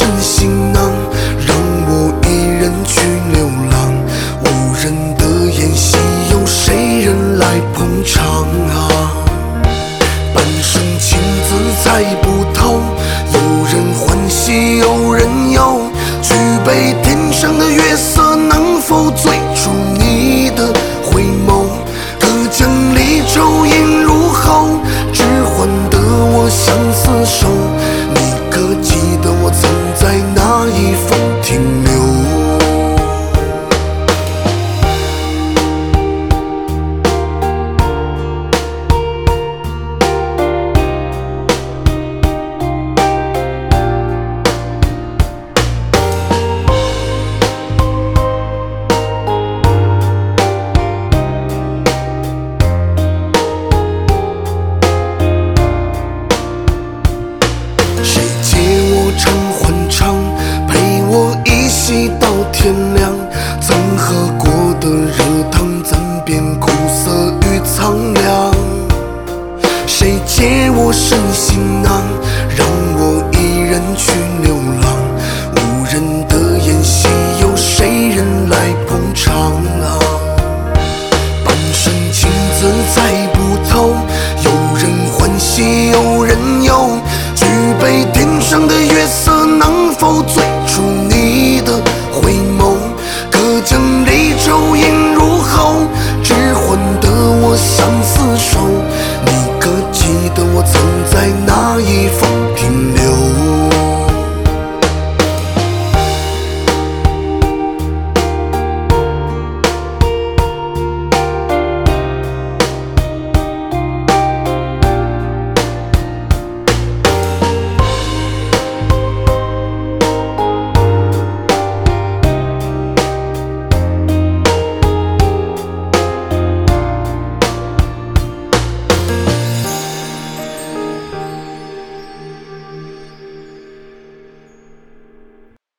身行囊，让我一人去流浪。无人的宴席，有谁人来捧场啊？半生情字猜不透，有人欢喜有人忧。举杯天上的月色，能否醉出你的回眸？隔江离舟应入喉，只换得我相思手。你可记得我曾在哪一方停留？谁借我唱欢唱，陪我一席到天亮？曾喝过的热汤，怎变苦涩与苍凉？谁借我身行囊，